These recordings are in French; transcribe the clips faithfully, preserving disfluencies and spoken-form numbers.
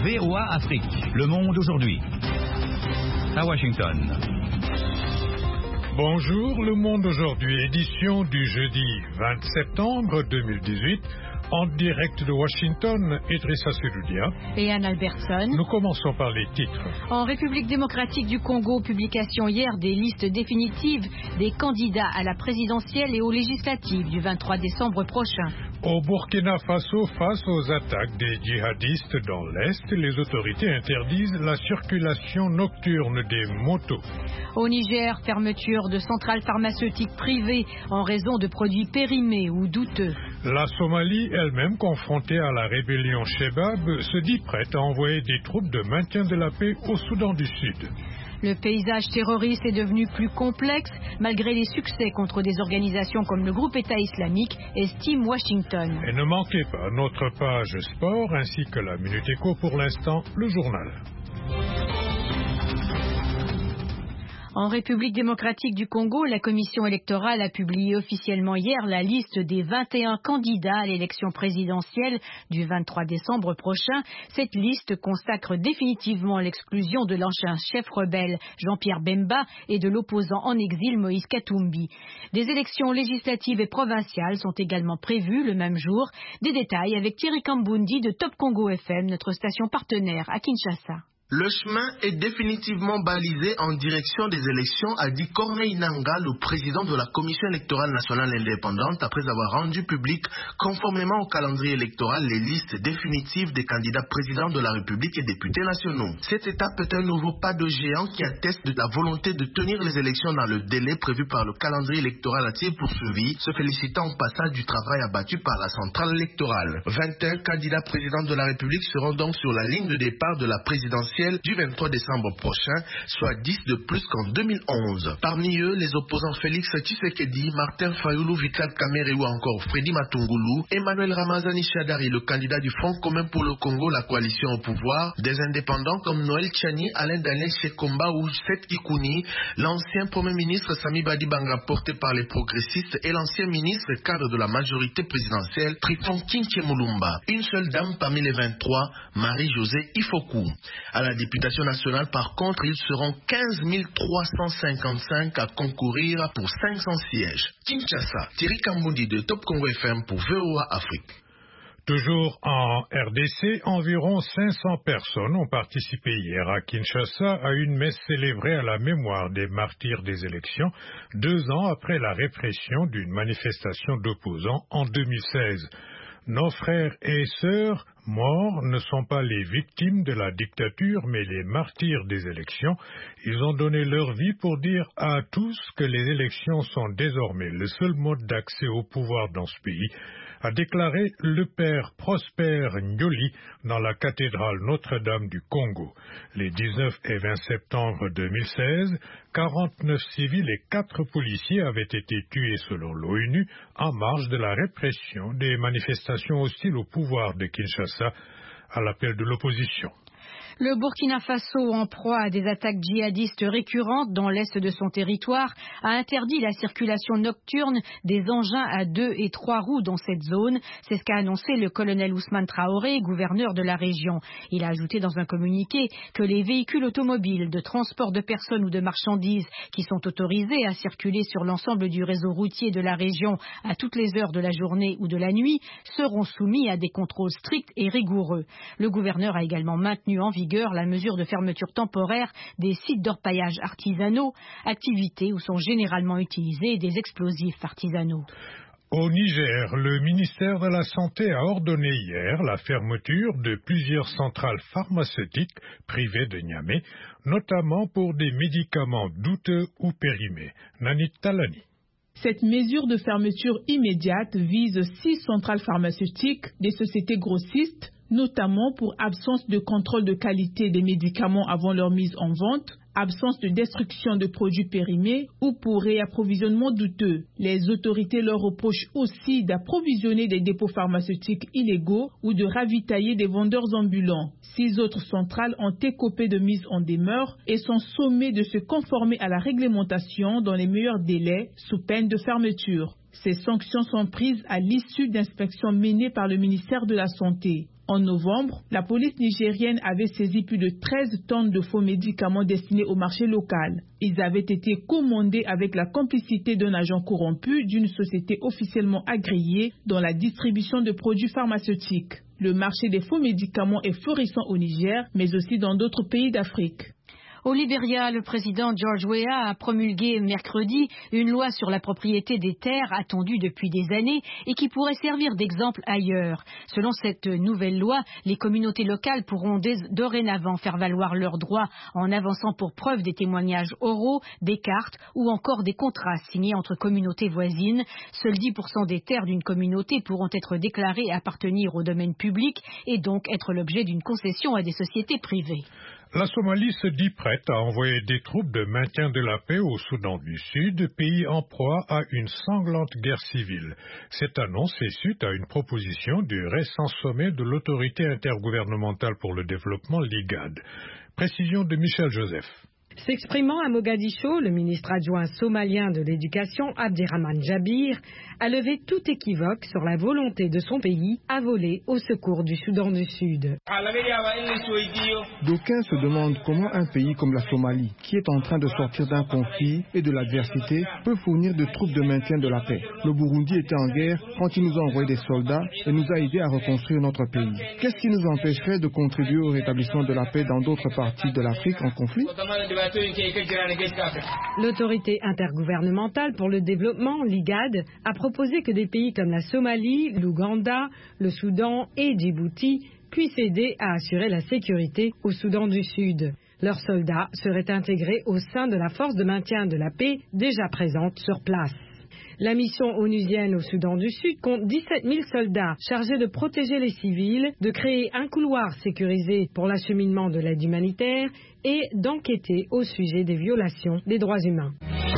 V O A Afrique. Le monde aujourd'hui. À Washington. Bonjour, Le Monde aujourd'hui, édition du jeudi vingt septembre deux mille dix-huit. En direct de Washington, Idrissa Seloudia et Anne Albertson. Nous commençons par les titres. En République démocratique du Congo, publication hier des listes définitives des candidats à la présidentielle et aux législatives du vingt-trois décembre prochain. Au Burkina Faso, face aux attaques des djihadistes dans l'Est, les autorités interdisent la circulation nocturne des motos. Au Niger, fermeture de centrales pharmaceutiques privées en raison de produits périmés ou douteux. La Somalie, elle-même confrontée à la rébellion Shebab, se dit prête à envoyer des troupes de maintien de la paix au Soudan du Sud. Le paysage terroriste est devenu plus complexe malgré les succès contre des organisations comme le groupe État islamique, estime Washington. Et ne manquez pas notre page sport ainsi que la Minute Éco, pour l'instant, le journal. En République démocratique du Congo, la commission électorale a publié officiellement hier la liste des vingt et un candidats à l'élection présidentielle du vingt-trois décembre prochain. Cette liste consacre définitivement l'exclusion de l'ancien chef rebelle Jean-Pierre Bemba et de l'opposant en exil Moïse Katumbi. Des élections législatives et provinciales sont également prévues le même jour. Des détails avec Thierry Kambundi de Top Congo F M, notre station partenaire à Kinshasa. Le chemin est définitivement balisé en direction des élections, a dit Corneille Nangaa, le président de la Commission électorale nationale indépendante, après avoir rendu public, conformément au calendrier électoral, les listes définitives des candidats présidents de la République et députés nationaux. Cette étape est un nouveau pas de géant qui atteste de la volonté de tenir les élections dans le délai prévu par le calendrier électoral, a-t-il poursuivi, se félicitant au passage du travail abattu par la centrale électorale. vingt et un candidats présidents de la République seront donc sur la ligne de départ de la présidentielle du vingt-trois décembre prochain, soit dix de plus qu'en deux mille onze. Parmi eux, les opposants Félix Tshisekedi, Martin Fayulu, Vital Kamerhe ou encore Freddy Matungulu, Emmanuel Ramazani Shadari, le candidat du Front commun pour le Congo, la coalition au pouvoir, des indépendants comme Noël Tchani, Alain Daniel Shekomba ou Seth Kikouni, l'ancien premier ministre Sami Badibanga porté par les progressistes et l'ancien ministre cadre de la majorité présidentielle Trifon Kinche Mulumba. Une seule dame parmi les vingt-trois, Marie-Josée Ifoku. À la députation nationale, par contre, ils seront quinze mille trois cent cinquante-cinq à concourir pour cinq cents sièges. Kinshasa, Thierry Kambundi de Top Congo F M pour V O A Afrique. Toujours en R D C, environ cinq cents personnes ont participé hier à Kinshasa à une messe célébrée à la mémoire des martyrs des élections, deux ans après la répression d'une manifestation d'opposants en deux mille seize. Nos frères et sœurs morts ne sont pas les victimes de la dictature, mais les martyrs des élections. Ils ont donné leur vie pour dire à tous que les élections sont désormais le seul mode d'accès au pouvoir dans ce pays, a déclaré le père Prosper Ndioli dans la cathédrale Notre-Dame du Congo. Les dix-neuf et vingt septembre deux mille seize, quarante-neuf civils et quatre policiers avaient été tués selon l'ONU en marge de la répression des manifestations hostiles au pouvoir de Kinshasa à l'appel de l'opposition. Le Burkina Faso, en proie à des attaques djihadistes récurrentes dans l'est de son territoire, a interdit la circulation nocturne des engins à deux et trois roues dans cette zone. C'est ce qu'a annoncé le colonel Ousmane Traoré, gouverneur de la région. Il a ajouté dans un communiqué que les véhicules automobiles de transport de personnes ou de marchandises qui sont autorisés à circuler sur l'ensemble du réseau routier de la région à toutes les heures de la journée ou de la nuit seront soumis à des contrôles stricts et rigoureux. Le gouverneur a également maintenu en vigueur la mesure de fermeture temporaire des sites d'orpaillage artisanaux, activités où sont généralement utilisés des explosifs artisanaux. Au Niger, le ministère de la Santé a ordonné hier la fermeture de plusieurs centrales pharmaceutiques privées de Niamey, notamment pour des médicaments douteux ou périmés. Nanit Talani. Cette mesure de fermeture immédiate vise six centrales pharmaceutiques des sociétés grossistes, notamment pour absence de contrôle de qualité des médicaments avant leur mise en vente, absence de destruction de produits périmés ou pour réapprovisionnement douteux. Les autorités leur reprochent aussi d'approvisionner des dépôts pharmaceutiques illégaux ou de ravitailler des vendeurs ambulants. Six autres centrales ont écopé de mise en demeure et sont sommées de se conformer à la réglementation dans les meilleurs délais sous peine de fermeture. Ces sanctions sont prises à l'issue d'inspections menées par le ministère de la Santé. En novembre, la police nigérienne avait saisi plus de treize tonnes de faux médicaments destinés au marché local. Ils avaient été commandés avec la complicité d'un agent corrompu d'une société officiellement agréée dans la distribution de produits pharmaceutiques. Le marché des faux médicaments est florissant au Niger, mais aussi dans d'autres pays d'Afrique. Au Libéria, le président George Weah a promulgué mercredi une loi sur la propriété des terres attendue depuis des années et qui pourrait servir d'exemple ailleurs. Selon cette nouvelle loi, les communautés locales pourront dorénavant faire valoir leurs droits en avançant pour preuve des témoignages oraux, des cartes ou encore des contrats signés entre communautés voisines. Seuls dix pour cent des terres d'une communauté pourront être déclarées appartenir au domaine public et donc être l'objet d'une concession à des sociétés privées. La Somalie se dit prête à envoyer des troupes de maintien de la paix au Soudan du Sud, pays en proie à une sanglante guerre civile. Cette annonce est suite à une proposition du récent sommet de l'autorité intergouvernementale pour le développement, l'I G A D. Précision de Michel Joseph. S'exprimant à Mogadiscio, le ministre adjoint somalien de l'éducation, Abdirahman Jabir, a levé tout équivoque sur la volonté de son pays à voler au secours du Soudan du Sud. D'aucuns se demandent comment un pays comme la Somalie, qui est en train de sortir d'un conflit et de l'adversité, peut fournir de troupes de maintien de la paix. Le Burundi était en guerre quand il nous a envoyé des soldats et nous a aidés à reconstruire notre pays. Qu'est-ce qui nous empêcherait de contribuer au rétablissement de la paix dans d'autres parties de l'Afrique en conflit ? L'autorité intergouvernementale pour le développement, l'I G A D, a proposé que des pays comme la Somalie, l'Ouganda, le Soudan et Djibouti puissent aider à assurer la sécurité au Soudan du Sud. Leurs soldats seraient intégrés au sein de la force de maintien de la paix déjà présente sur place. La mission onusienne au Soudan du Sud compte dix-sept mille soldats chargés de protéger les civils, de créer un couloir sécurisé pour l'acheminement de l'aide humanitaire et d'enquêter au sujet des violations des droits humains.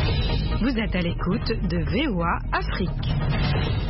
Vous êtes à l'écoute de V O A Afrique.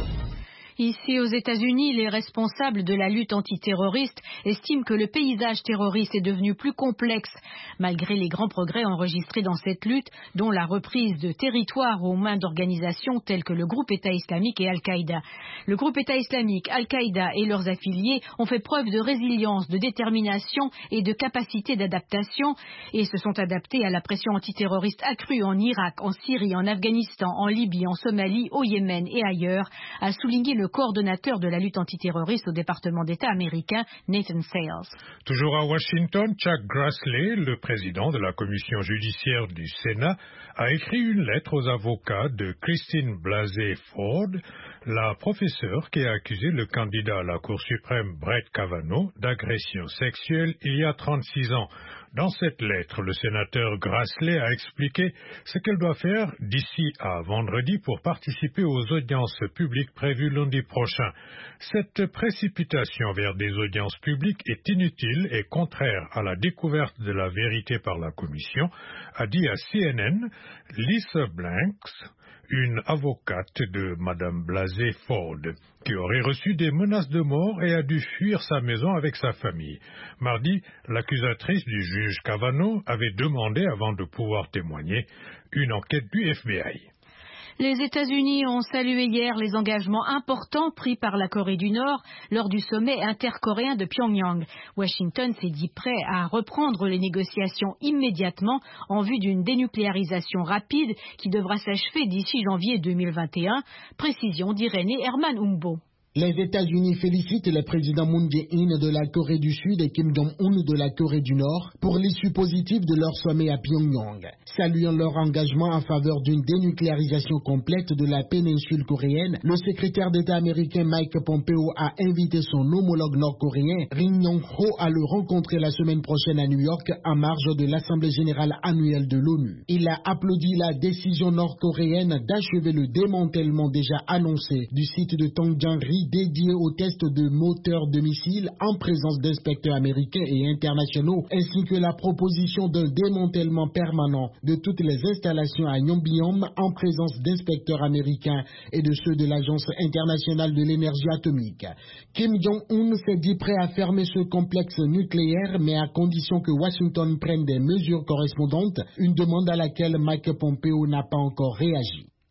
Ici aux États-Unis, les responsables de la lutte antiterroriste estiment que le paysage terroriste est devenu plus complexe, malgré les grands progrès enregistrés dans cette lutte, dont la reprise de territoires aux mains d'organisations telles que le groupe État islamique et Al-Qaïda. Le groupe État islamique, Al-Qaïda et leurs affiliés ont fait preuve de résilience, de détermination et de capacité d'adaptation et se sont adaptés à la pression antiterroriste accrue en Irak, en Syrie, en Afghanistan, en Libye, en Somalie, au Yémen et ailleurs, a souligné le le coordonnateur de la lutte antiterroriste au département d'État américain, Nathan Sales. Toujours à Washington, Chuck Grassley, le président de la commission judiciaire du Sénat, a écrit une lettre aux avocats de Christine Blasey Ford, la professeure qui a accusé le candidat à la Cour suprême Brett Kavanaugh d'agression sexuelle il y a trente-six ans. Dans cette lettre, le sénateur Grassley a expliqué ce qu'elle doit faire d'ici à vendredi pour participer aux audiences publiques prévues lundi prochain. Cette précipitation vers des audiences publiques est inutile et contraire à la découverte de la vérité par la commission, a dit à C N N Lisa Blanks, une avocate de Madame Blasey Ford, qui aurait reçu des menaces de mort et a dû fuir sa maison avec sa famille. Mardi, l'accusatrice du juge Kavanaugh avait demandé, avant de pouvoir témoigner, une enquête du F B I. Les États-Unis ont salué hier les engagements importants pris par la Corée du Nord lors du sommet intercoréen de Pyongyang. Washington s'est dit prêt à reprendre les négociations immédiatement en vue d'une dénucléarisation rapide qui devra s'achever d'ici janvier deux mille vingt et un. Précision d'Irénée Herman-Umbo. Les États-Unis félicitent le président Moon Jae-in de la Corée du Sud et Kim Jong-un de la Corée du Nord pour l'issue positive de leur sommet à Pyongyang, saluant leur engagement en faveur d'une dénucléarisation complète de la péninsule coréenne. Le secrétaire d'État américain Mike Pompeo a invité son homologue nord-coréen Ri Yong-ho à le rencontrer la semaine prochaine à New York en marge de l'Assemblée générale annuelle de l'ONU. Il a applaudi la décision nord-coréenne d'achever le démantèlement déjà annoncé du site de Tongjanri dédié aux tests de moteurs de missiles en présence d'inspecteurs américains et internationaux, ainsi que la proposition d'un démantèlement permanent de toutes les installations à Yongbyon en présence d'inspecteurs américains et de ceux de l'Agence internationale de l'énergie atomique. Kim Jong-un s'est dit prêt à fermer ce complexe nucléaire, mais à condition que Washington prenne des mesures correspondantes, une demande à laquelle Mike Pompeo n'a pas encore réagi.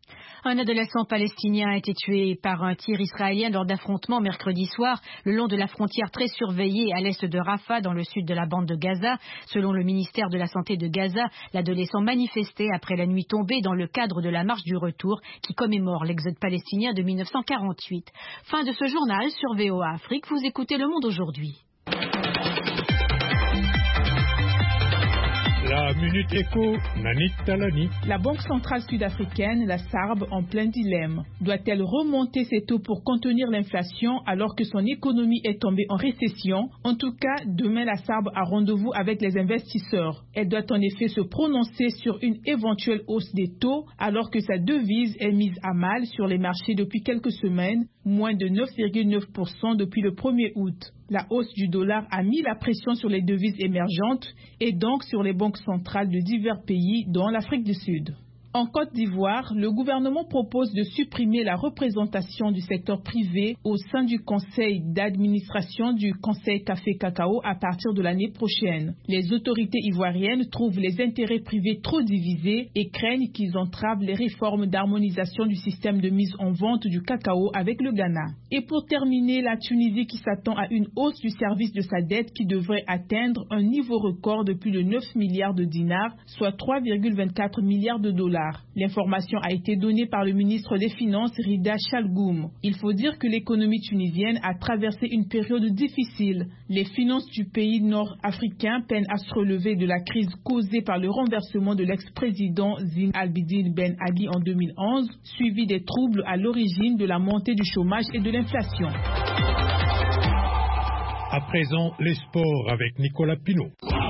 Un adolescent palestinien a été tué par un tir israélien lors d'affrontements mercredi soir le long de la frontière très surveillée à l'est de Rafah dans le sud de la bande de Gaza. Selon le ministère de la Santé de Gaza, l'adolescent manifestait après la nuit tombée dans le cadre de la marche du retour qui commémore l'exode palestinien de mille neuf cent quarante-huit. Fin de ce journal sur V O A Afrique. Vous écoutez Le Monde aujourd'hui. La Minute Éco, Nanit Talani. La Banque centrale sud-africaine, la S A R B, en plein dilemme. Doit-elle remonter ses taux pour contenir l'inflation alors que son économie est tombée en récession? En tout cas, demain, la S A R B a rendez-vous avec les investisseurs. Elle doit en effet se prononcer sur une éventuelle hausse des taux alors que sa devise est mise à mal sur les marchés depuis quelques semaines, moins de neuf virgule neuf pour cent depuis le premier août. La hausse du dollar a mis la pression sur les devises émergentes et donc sur les banques centrales de divers pays, dont l'Afrique du Sud. En Côte d'Ivoire, le gouvernement propose de supprimer la représentation du secteur privé au sein du conseil d'administration du Conseil Café Cacao à partir de l'année prochaine. Les autorités ivoiriennes trouvent les intérêts privés trop divisés et craignent qu'ils entravent les réformes d'harmonisation du système de mise en vente du cacao avec le Ghana. Et pour terminer, la Tunisie qui s'attend à une hausse du service de sa dette qui devrait atteindre un niveau record de plus de neuf milliards de dinars, soit trois virgule vingt-quatre milliards de dollars. L'information a été donnée par le ministre des Finances Rida Chalgoum. Il faut dire que l'économie tunisienne a traversé une période difficile. Les finances du pays nord-africain peinent à se relever de la crise causée par le renversement de l'ex-président Zine Al-Abidine Ben Ali en deux mille onze, suivi des troubles à l'origine de la montée du chômage et de l'inflation. À présent, les sports avec Nicolas Pinault.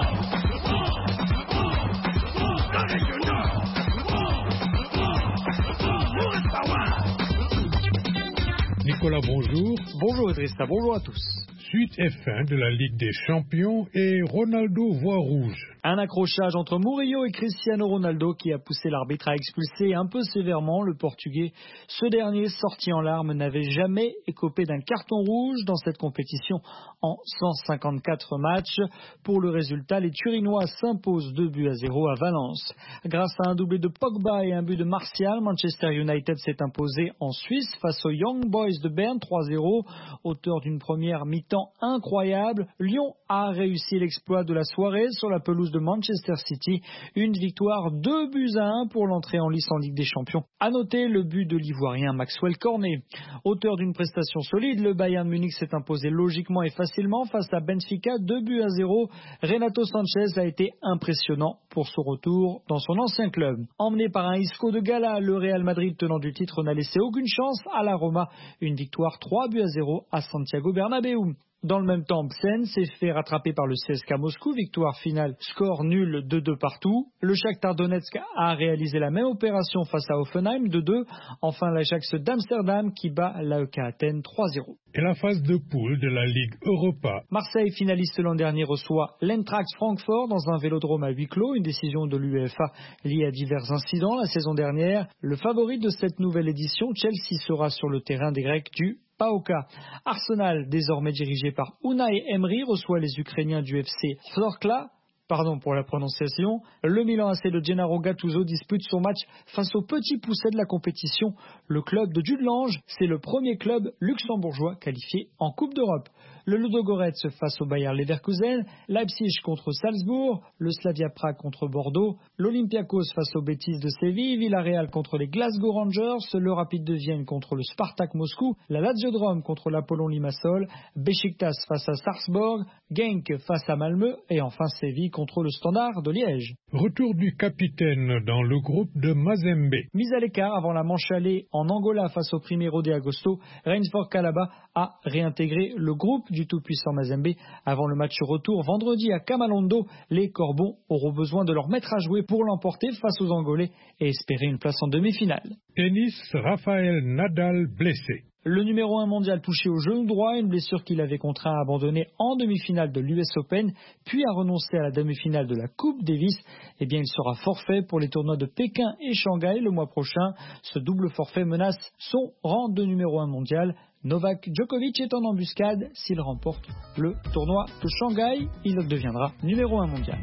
Nicolas, bonjour. Bonjour Idrissa, bonjour à tous. Suite F un de la Ligue des Champions et Ronaldo voit rouge. Un accrochage entre Murillo et Cristiano Ronaldo qui a poussé l'arbitre à expulser un peu sévèrement le Portugais. Ce dernier, sorti en larmes, n'avait jamais écopé d'un carton rouge dans cette compétition en cent cinquante-quatre matchs. Pour le résultat, les Turinois s'imposent deux buts à zéro à Valence. Grâce à un doublé de Pogba et un but de Martial, Manchester United s'est imposé en Suisse face aux Young Boys de Berne trois zéro. Auteur d'une première mi-temps incroyable, Lyon a réussi l'exploit de la soirée sur la pelouse de Manchester City. Une victoire, deux buts à un pour l'entrée en lice en Ligue des Champions. À noter le but de l'Ivoirien Maxwell Cornet. Auteur d'une prestation solide, le Bayern Munich s'est imposé logiquement et facilement face à Benfica, deux buts à zéro. Renato Sanchez a été impressionnant pour son retour dans son ancien club. Emmené par un Isco de gala, le Real Madrid, tenant du titre, n'a laissé aucune chance à la Roma. Une victoire, trois buts à zéro à Santiago Bernabéu. Dans le même temps, Psen s'est fait rattraper par le C S K Moscou, victoire finale, score nul deux deux partout. Le Shakhtar Donetsk a réalisé la même opération face à Hoffenheim, deux deux. Enfin, l'Ajax d'Amsterdam qui bat l'A E K Athènes trois zéro. Et la phase de poule de la Ligue Europa. Marseille, finaliste l'an dernier, reçoit l'Eintracht Francfort dans un vélodrome à huis clos, une décision de l'UEFA liée à divers incidents la saison dernière. Le favori de cette nouvelle édition, Chelsea, sera sur le terrain des Grecs du P A O K. Arsenal, désormais dirigé par Unai Emery, reçoit les Ukrainiens du F C Florkla. Pardon pour la prononciation. Le Milan A C de Gennaro Gattuso dispute son match face au petit pousset de la compétition. Le club de Jude Lange, c'est le premier club luxembourgeois qualifié en Coupe d'Europe. Le Ludogorets face au Bayer Leverkusen, Leipzig contre Salzbourg, le Slavia Prague contre Bordeaux, l'Olympiakos face au Betis de Séville, Villarreal contre les Glasgow Rangers, le Rapid de Vienne contre le Spartak Moscou, la Lazio de Rome contre l'Apollon Limassol, Beşiktaş face à Sarpsborg, Genk face à Malmö et enfin Séville contre le Standard de Liège. Retour du capitaine dans le groupe de Mazembe. Mise à l'écart avant la manche allée en Angola face au Primeiro de Agosto, Rainsford Calaba a réintégré le groupe du tout-puissant Mazembe. Avant le match retour vendredi à Kamalondo, les Corbons auront besoin de leur mettre à jouer pour l'emporter face aux Angolais et espérer une place en demi-finale. Tennis, Rafael Nadal blessé. Le numéro un mondial touché au genou droit, une blessure qu'il avait contraint à abandonner en demi-finale de l'U S Open, puis à renoncer à la demi-finale de la Coupe Davis. Eh bien, il sera forfait pour les tournois de Pékin et Shanghai le mois prochain. Ce double forfait menace son rang de numéro un mondial. Novak Djokovic est en embuscade. S'il remporte le tournoi de Shanghai, il deviendra numéro un mondial.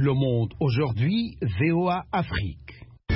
Le Monde aujourd'hui, V O A Afrique.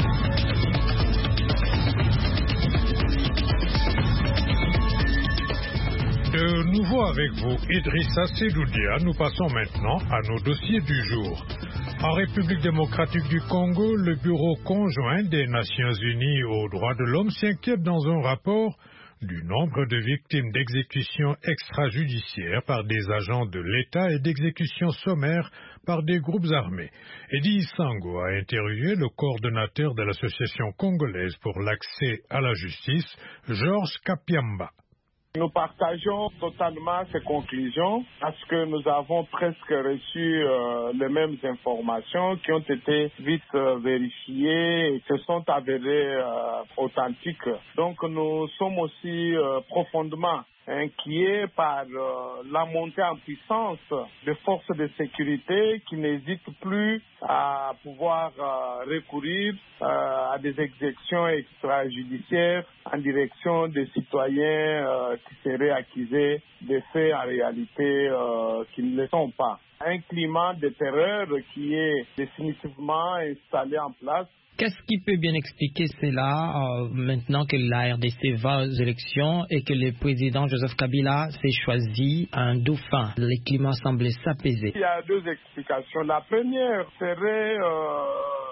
De nouveau avec vous, Idrissa Sedoudia, nous passons maintenant à nos dossiers du jour. En République démocratique du Congo, le Bureau conjoint des Nations Unies aux droits de l'homme s'inquiète dans un rapport du nombre de victimes d'exécutions extrajudiciaires par des agents de l'État et d'exécutions sommaires par des groupes armés. Eddie Sango a interviewé le coordonnateur de l'Association congolaise pour l'accès à la justice, Georges Kapiamba. Nous partageons totalement ces conclusions parce que nous avons presque reçu euh, les mêmes informations qui ont été vite euh, vérifiées et se sont avérées euh, authentiques. Donc nous sommes aussi euh, profondément inquiets par euh, la montée en puissance des forces de sécurité qui n'hésitent plus à pouvoir euh, recourir euh, à des exécutions extrajudiciaires en direction des citoyens euh, qui seraient accusés de faits en réalité euh, qui ne le sont pas. Un climat de terreur qui est définitivement installé en place. Qu'est-ce qui peut bien expliquer cela euh, maintenant que la R D C va aux élections et que le président Joseph Kabila s'est choisi un dauphin? Les climats semblent s'apaiser. Il y a deux explications. La première serait euh,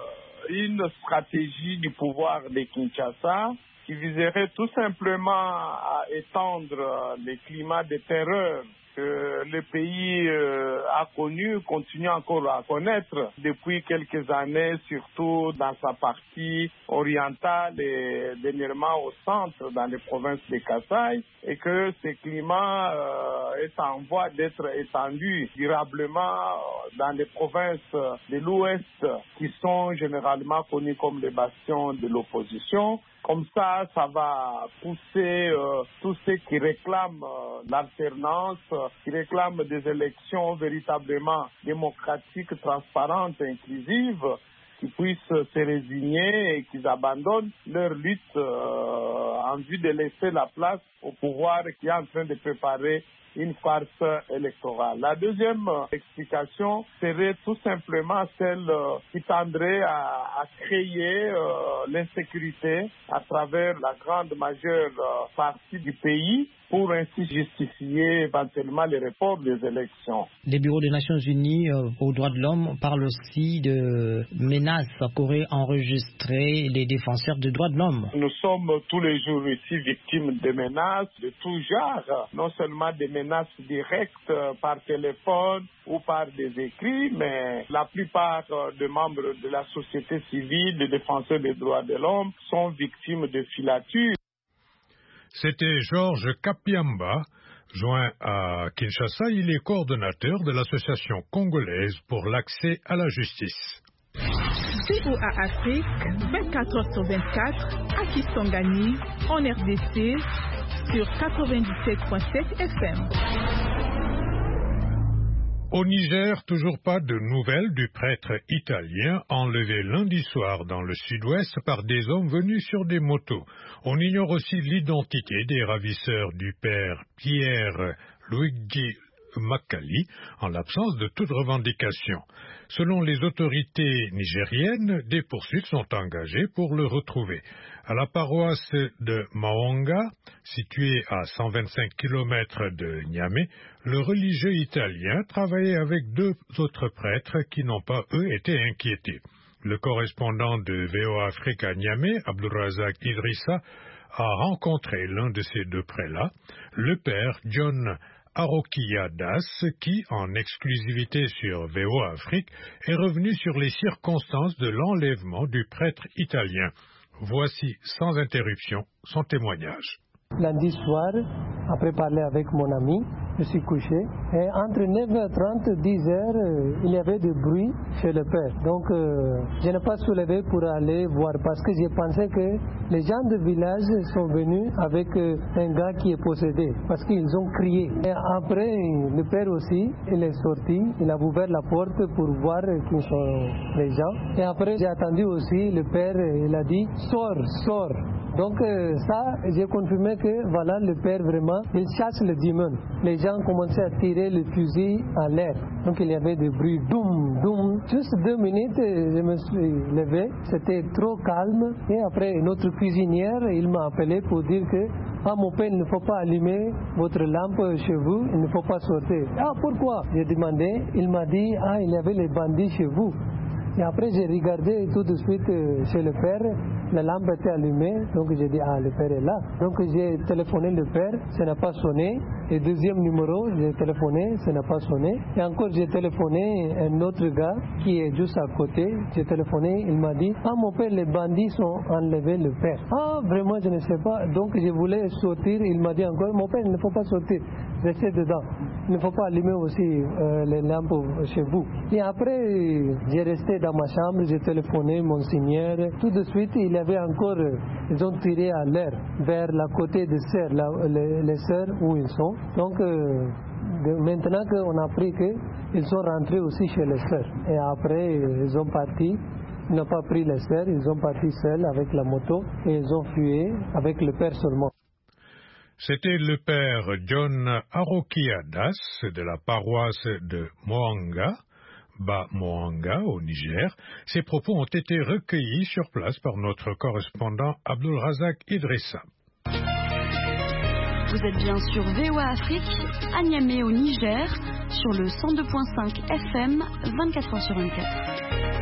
une stratégie du pouvoir de Kinshasa qui viserait tout simplement à étendre les climats de terreur que le pays euh, a connu, continue encore à connaître depuis quelques années, surtout dans sa partie orientale et dernièrement au centre, dans les provinces de Kasaï, et que ce climat euh, est en voie d'être étendu durablement dans les provinces de l'Ouest qui sont généralement connues comme les bastions de l'opposition. Comme ça, ça va pousser euh, tous ceux qui réclament euh, l'alternance, euh, qui réclament des élections véritablement démocratiques, transparentes, inclusives, qui puissent se résigner et qu'ils abandonnent leur lutte euh, en vue de laisser la place au pouvoir qui est en train de préparer une farce électorale. La deuxième explication serait tout simplement celle euh, qui tendrait à, à créer euh, l'insécurité à travers la grande majeure euh, partie du pays pour ainsi justifier éventuellement les reports des élections. Les bureaux des Nations Unies euh, aux droits de l'homme parlent aussi de menaces qu'auraient enregistrées les défenseurs des droits de l'homme. Nous sommes tous les jours ici victimes de menaces de tout genre, non seulement des menaces directes par téléphone ou par des écrits, mais la plupart des membres de la société civile, des défenseurs des droits de l'homme, sont victimes de filatures. C'était Georges Kapiamba. Joint à Kinshasa, il est coordonnateur de l'Association congolaise pour l'accès à la justice. V O A Afrique, vingt-quatre heures sur vingt-quatre, à Kisangani, en R D C, sur quatre-vingt-dix-sept virgule sept F M. Au Niger, toujours pas de nouvelles du prêtre italien enlevé lundi soir dans le sud-ouest par des hommes venus sur des motos. On ignore aussi l'identité des ravisseurs du père Pierre Luigi Makali, en l'absence de toute revendication. Selon les autorités nigériennes, des poursuites sont engagées pour le retrouver. À la paroisse de Mahonga, située à cent vingt-cinq kilomètres de Niamey, le religieux italien travaillait avec deux autres prêtres qui n'ont pas, eux, été inquiétés. Le correspondant de V O A Afrique à Niamey, Abdourazak Idrissa, a rencontré l'un de ces deux prélats, le père John Arokia Das, qui, en exclusivité sur V O A Afrique, est revenu sur les circonstances de l'enlèvement du prêtre italien. Voici, sans interruption, son témoignage. Lundi soir, après parler avec mon ami, je suis couché. Et entre neuf heures trente et dix heures, euh, il y avait du bruit chez le père. Donc, euh, je n'ai pas soulevé pour aller voir parce que j'ai pensé que les gens du village sont venus avec euh, un gars qui est possédé parce qu'ils ont crié. Et après, le père aussi, il est sorti, il a ouvert la porte pour voir qui sont les gens. Et après, j'ai attendu aussi, le père, il a dit, sors, sors. Donc euh, ça, j'ai confirmé que voilà, le père vraiment, il chasse le démon. Les gens commençaient à tirer le fusil à l'air. Donc il y avait des bruits, doum, doum. Juste deux minutes, je me suis levé, c'était trop calme. Et après, notre cuisinière, il m'a appelé pour dire que ah, mon père, il ne faut pas allumer votre lampe chez vous, il ne faut pas sortir. Ah, pourquoi? J'ai demandé, il m'a dit, ah, il y avait les bandits chez vous. Et après, j'ai regardé tout de suite chez le père, la lampe était allumée, donc j'ai dit, ah, le père est là. Donc j'ai téléphoné le père, ça n'a pas sonné. Et deuxième numéro, j'ai téléphoné, ça n'a pas sonné. Et encore, j'ai téléphoné un autre gars qui est juste à côté. J'ai téléphoné, il m'a dit, ah, mon père, les bandits sont enlevés le père. Ah, vraiment, je ne sais pas. Donc je voulais sortir, il m'a dit encore, mon père, il ne faut pas sortir, restez dedans. Il ne faut pas allumer aussi euh, les lampes chez vous. Et après, j'ai resté dans ma chambre, j'ai téléphoné monseigneur. Tout de suite, il y avait encore, ils ont tiré à l'air vers la côté des sœurs, la, les, les sœurs où ils sont. Donc, euh, de, maintenant qu'on a appris qu'ils sont rentrés aussi chez les sœurs. Et après, ils ont parti. Ils n'ont pas pris les sœurs, ils ont parti seuls avec la moto et ils ont fui avec le père seulement. C'était le père John Arokiadas de la paroisse de Moanga, Bas Moanga au Niger. Ces propos ont été recueillis sur place par notre correspondant Abdul Razak Idrissa. Vous êtes bien sur V O A Afrique, à Niamey au Niger, sur le cent deux virgule cinq F M, vingt-quatre heures sur vingt-quatre.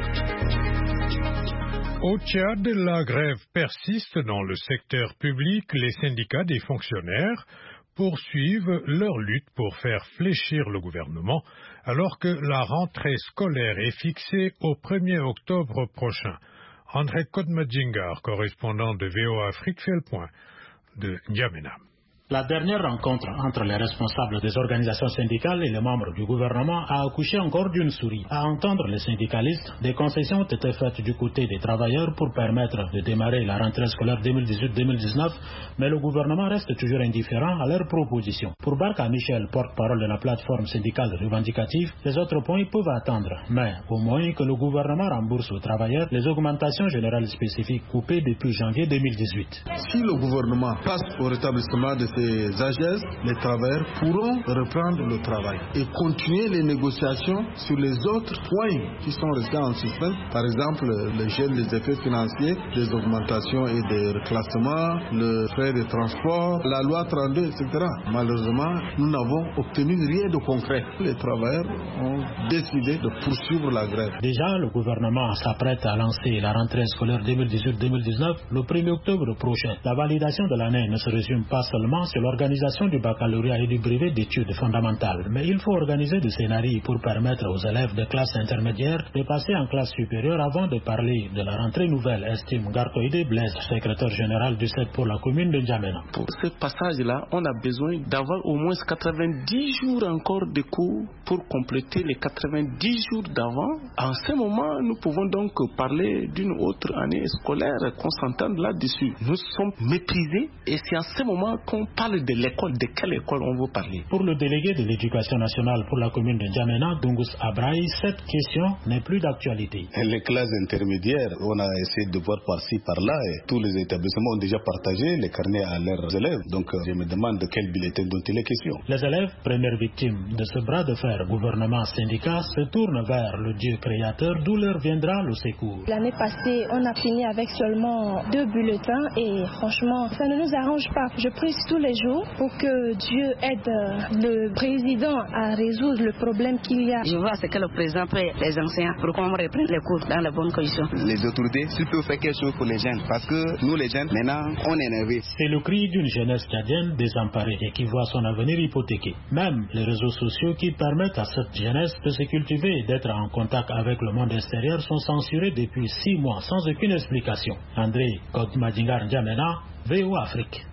Au Tchad, la grève persiste dans le secteur public. Les syndicats des fonctionnaires poursuivent leur lutte pour faire fléchir le gouvernement, alors que la rentrée scolaire est fixée au premier octobre prochain. André Kodmadjingar, correspondant de V O A Afrique, fait le point de N'Djamena. La dernière rencontre entre les responsables des organisations syndicales et les membres du gouvernement a accouché encore d'une souris. À entendre les syndicalistes, des concessions ont été faites du côté des travailleurs pour permettre de démarrer la rentrée scolaire deux mille dix-huit deux mille dix-neuf, mais le gouvernement reste toujours indifférent à leurs propositions. Pour Barka Michel, porte-parole de la plateforme syndicale revendicative, les autres points peuvent attendre, mais au moins que le gouvernement rembourse aux travailleurs les augmentations générales spécifiques coupées depuis janvier deux mille dix-huit. Si le gouvernement passe au rétablissement de ces agences, les travailleurs pourront reprendre le travail et continuer les négociations sur les autres points qui sont restés en suspens. Par exemple, le gel des effets financiers, des augmentations et des reclassements, le frais de transport, la loi trente-deux, et cetera. Malheureusement, nous n'avons obtenu rien de concret. Les travailleurs ont décidé de poursuivre la grève. Déjà, le gouvernement s'apprête à lancer la rentrée scolaire deux mille dix-huit deux mille dix-neuf le premier octobre prochain. La validation de l'année ne se résume pas seulement sur l'organisation du baccalauréat et du brevet d'études fondamentales, mais il faut organiser des scénarios pour permettre aux élèves de classe intermédiaire de passer en classe supérieure avant de parler de la rentrée nouvelle, estime Gartoïde Blaise, secrétaire général du C E D pour la commune de N'Djamena. Pour ce passage-là, on a besoin d'avoir au moins quatre-vingt-dix jours encore de cours pour compléter les quatre-vingt-dix jours d'avant. En ce moment, nous pouvons donc parler d'une autre année scolaire, qu'on s'entende là-dessus. Nous sommes méprisés et c'est en ce moment qu'on parle de l'école. De quelle école on veut parler? Pour le délégué de l'éducation nationale pour la commune de N'Djamena, Dungus Abraï, cette question n'est plus d'actualité. Les classes intermédiaires, on a essayé de voir par-ci, par-là, et tous les établissements ont déjà partagé les carnets à leurs élèves. Donc je me demande de quel bulletin dont il est question. Les élèves, premières victimes de ce bras de fer gouvernement-syndicat, se tournent vers le Dieu créateur, d'où leur viendra le secours. L'année passée, on a fini avec seulement deux bulletins et franchement, ça ne nous arrange pas. Je prie tous les jours pour que Dieu aide le président à résoudre le problème qu'il y a. Je vois ce que le président fait les enseignants pour qu'on reprenne les cours dans les bonnes conditions. Les autorités, s'ils peuvent faire quelque chose pour les jeunes, parce que nous les jeunes, maintenant, on est énervés. C'est le cri d'une jeunesse tchadienne désemparée et qui voit son avenir hypothéqué. Même les réseaux sociaux qui permettent à cette jeunesse de se cultiver et d'être en contact avec le monde extérieur sont censurés depuis six mois sans aucune explication. André Kodmadjingar N'Djamena, V O A Afrique.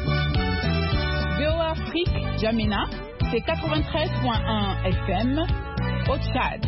V O A Afrique, N'Djamena, c'est quatre-vingt-treize virgule un F M au Tchad.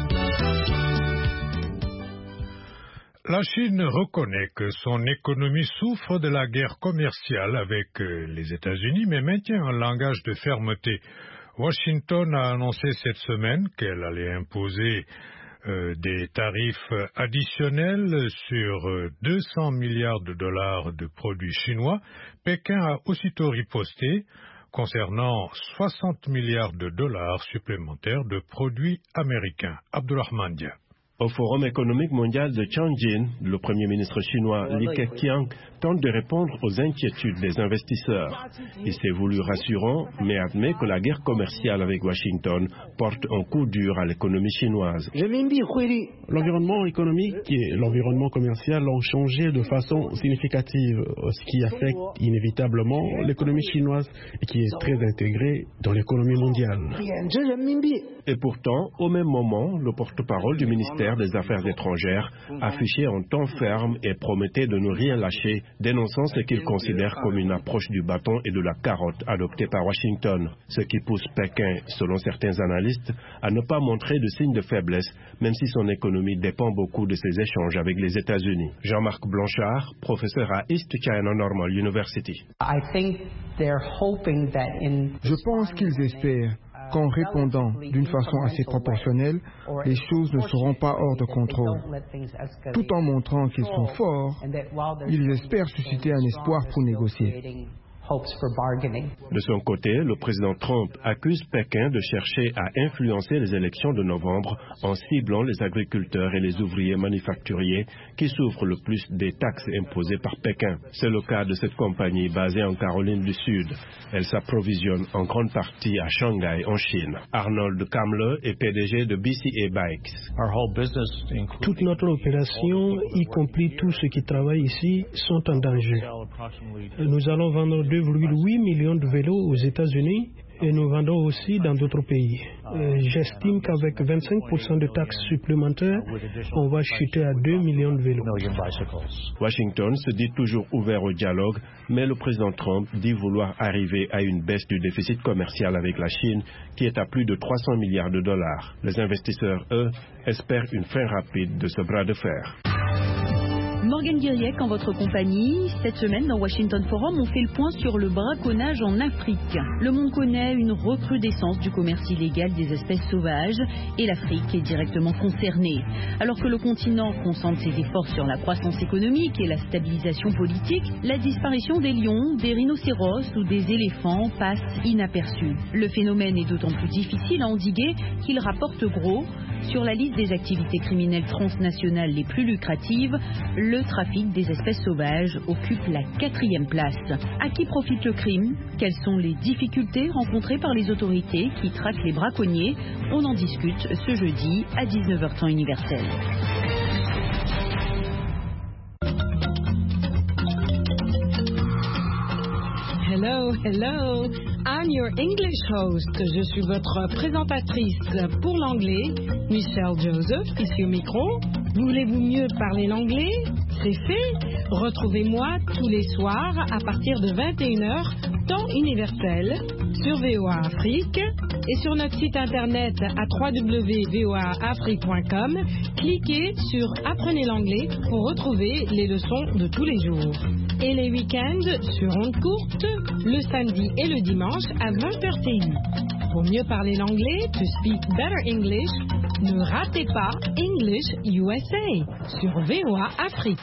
La Chine reconnaît que son économie souffre de la guerre commerciale avec les États-Unis, mais maintient un langage de fermeté. Washington a annoncé cette semaine qu'elle allait imposer euh, des tarifs additionnels sur euh, deux cents milliards de dollars de produits chinois, Pékin a aussitôt riposté concernant soixante milliards de dollars supplémentaires de produits américains. Abdulrahman Dia. Au Forum économique mondial de Tianjin, le Premier ministre chinois Li Keqiang tente de répondre aux inquiétudes des investisseurs. Il s'est voulu rassurant, mais admet que la guerre commerciale avec Washington porte un coup dur à l'économie chinoise. L'environnement économique et l'environnement commercial ont changé de façon significative, ce qui affecte inévitablement l'économie chinoise et qui est très intégrée dans l'économie mondiale. Et pourtant, au même moment, le porte-parole du ministère des Affaires étrangères affichait un ton ferme et promettait de ne rien lâcher, dénonçant ce qu'il considère comme une approche du bâton et de la carotte adoptée par Washington, ce qui pousse Pékin, selon certains analystes, à ne pas montrer de signes de faiblesse, même si son économie dépend beaucoup de ses échanges avec les États-Unis. Jean-Marc Blanchard, professeur à East China Normal University. Je pense qu'ils espèrent qu'en répondant d'une façon assez proportionnelle, les choses ne seront pas hors de contrôle. Tout en montrant qu'ils sont forts, ils espèrent susciter un espoir pour négocier. De son côté, le président Trump accuse Pékin de chercher à influencer les élections de novembre en ciblant les agriculteurs et les ouvriers manufacturiers qui souffrent le plus des taxes imposées par Pékin. C'est le cas de cette compagnie basée en Caroline du Sud. Elle s'approvisionne en grande partie à Shanghai, en Chine. Arnold Kamle est P D G de B C A Bikes. Toute notre opération, y compris tous ceux qui travaillent ici, sont en danger. Nous allons vendre deux virgule huit millions de vélos aux États-Unis et nous vendons aussi dans d'autres pays. Euh, J'estime qu'avec vingt-cinq pour cent de taxes supplémentaires, on va chuter à deux millions de vélos. Washington se dit toujours ouvert au dialogue, mais le président Trump dit vouloir arriver à une baisse du déficit commercial avec la Chine, qui est à plus de trois cents milliards de dollars. Les investisseurs, eux, espèrent une fin rapide de ce bras de fer. Morgane Guiriec en votre compagnie. Cette semaine, dans Washington Forum, on fait le point sur le braconnage en Afrique. Le monde connaît une recrudescence du commerce illégal des espèces sauvages et l'Afrique est directement concernée. Alors que le continent concentre ses efforts sur la croissance économique et la stabilisation politique, la disparition des lions, des rhinocéros ou des éléphants passe inaperçue. Le phénomène est d'autant plus difficile à endiguer qu'il rapporte gros. Sur la liste des activités criminelles transnationales les plus lucratives, le trafic des espèces sauvages occupe la quatrième place. À qui profite le crime? Quelles sont les difficultés rencontrées par les autorités qui traquent les braconniers? On en discute ce jeudi à dix-neuf heures temps universel. Hello, hello. I'm your English host. Je suis votre présentatrice pour l'anglais, Michelle Joseph, ici au micro. Voulez-vous mieux parler l'anglais? C'est fait. Retrouvez-moi tous les soirs à partir de vingt et une heures, temps universel, sur V O A Afrique et sur notre site internet à w w w point v o a afrique point com. Cliquez sur Apprenez l'anglais pour retrouver les leçons de tous les jours. Et les week-ends sur ondes courtes, le samedi et le dimanche à vingt heures T U. Pour mieux parler l'anglais, to speak better English, ne ratez pas English U S A sur V O A Afrique.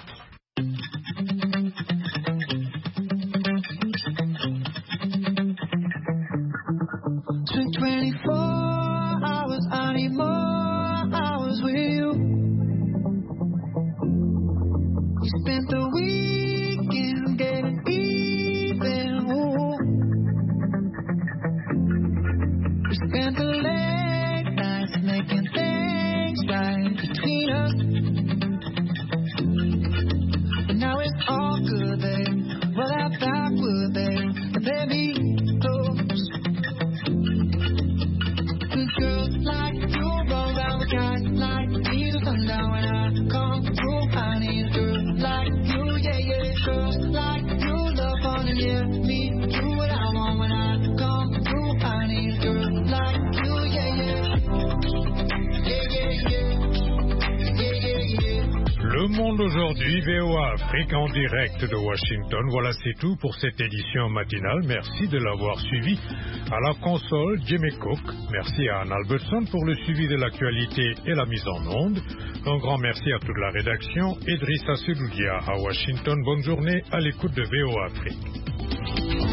monde aujourd'hui, V O A Afrique en direct de Washington. Voilà, c'est tout pour cette édition matinale. Merci de l'avoir suivi. À la console, Jimmy Cook. Merci à Anne Albertson pour le suivi de l'actualité et la mise en onde. Un grand merci à toute la rédaction. Idrissa Sedoudia à Washington. Bonne journée à l'écoute de V O A Afrique.